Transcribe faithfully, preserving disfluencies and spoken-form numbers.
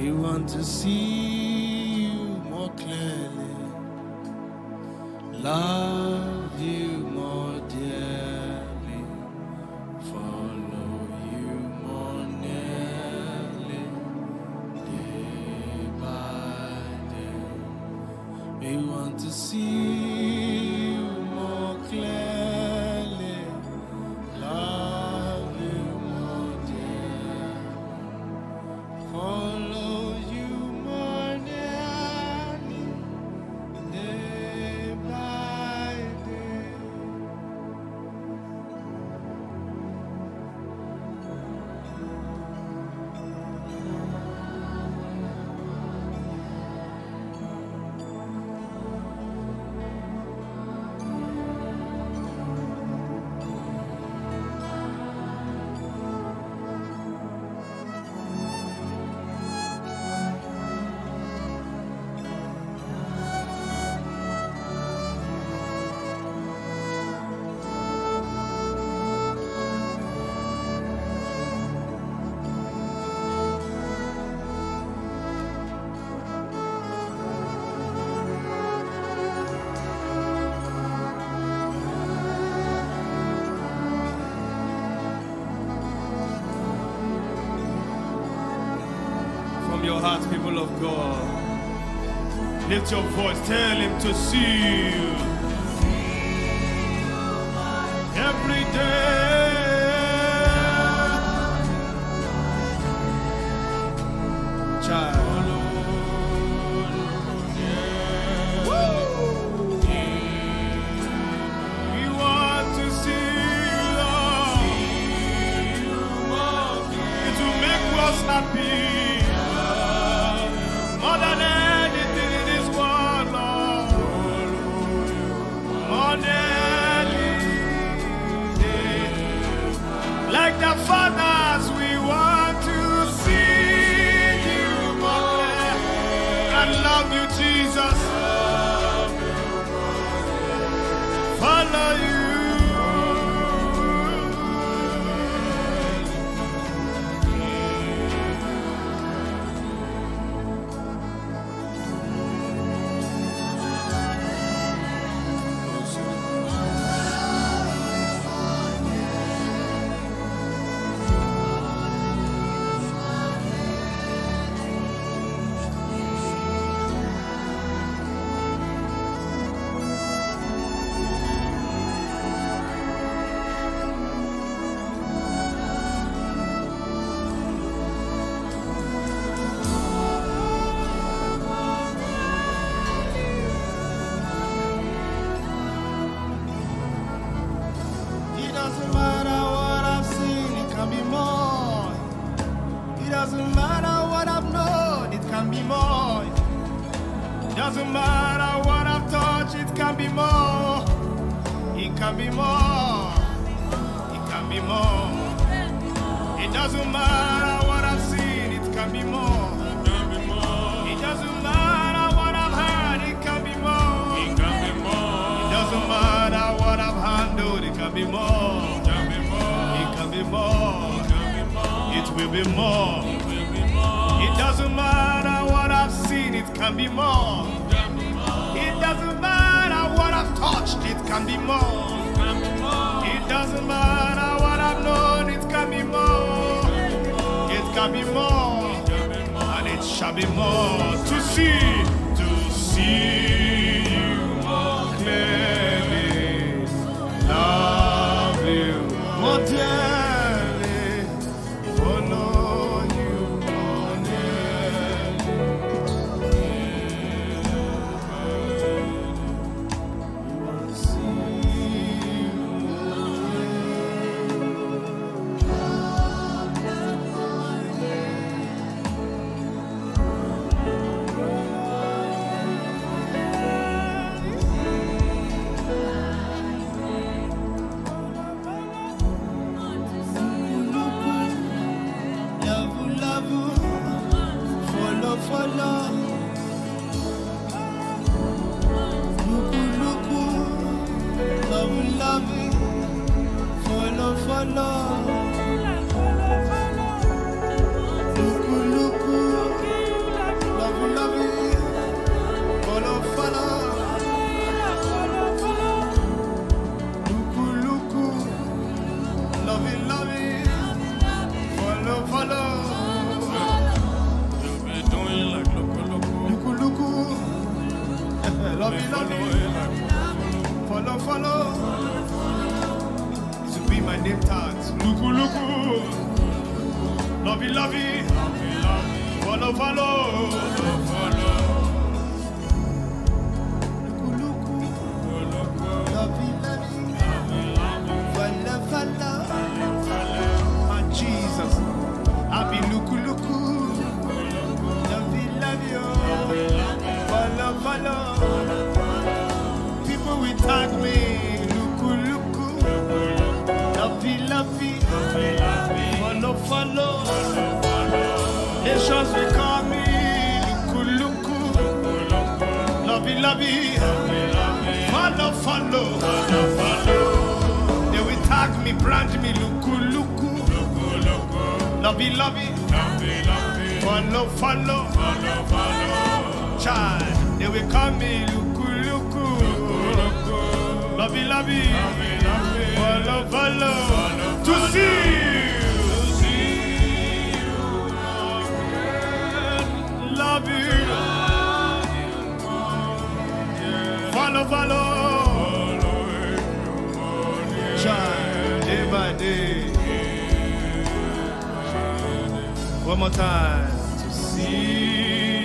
We want to see you more clearly, love you more dearly, follow you more nearly, day by day. We want to see you more clearly, love you more dearly, follow you more nearly, day by day. From your hearts, people of God, lift your voice, tell him to see you every day. Child, we want to see you, Lord. It will make us happy. More than anything in this world, Lord. More than anything. Like the fathers, we want to see you more clear. I love you, Jesus. Follow you. It doesn't matter what I've seen, it can be more. It doesn't matter what I've known, it can be more. It doesn't matter what I've touched, it can be more. It can be more. It can be more. It doesn't matter what I've seen, it can be more. It doesn't matter what I've heard, it can be more. It can be more. It doesn't matter what I've handled, it can be more. It can be more. It can be more. It will be more. It doesn't matter what I've seen, it can be more. It doesn't matter what I've touched, it can be more. It doesn't matter what I've known, it can be more. It can be more. And it shall be more. To see, to see you more clearly, love you more dearly, follow you more nearly. We want to see you more follow. Luku, luku, love, love, follow, follow. Luku, luku, lovey, lovey, follow, follow, follow. Lovey, lovey, follow, follow. Ah, Jesus, I be luku, luku, lovey, lovey, follow, follow. People will tag me, luku, luku, lovey, lovey, follow, follow. Nations will call me luku, luku, lovey, lovey, follow, follow. They will tag me, brand me, luku, luku, lovey, lovey, follow, follow. Child, they will call me luku, luku, lovey, lovey, follow, follow. To see you, love you, follow, follow. Child, day by day. One more time. To see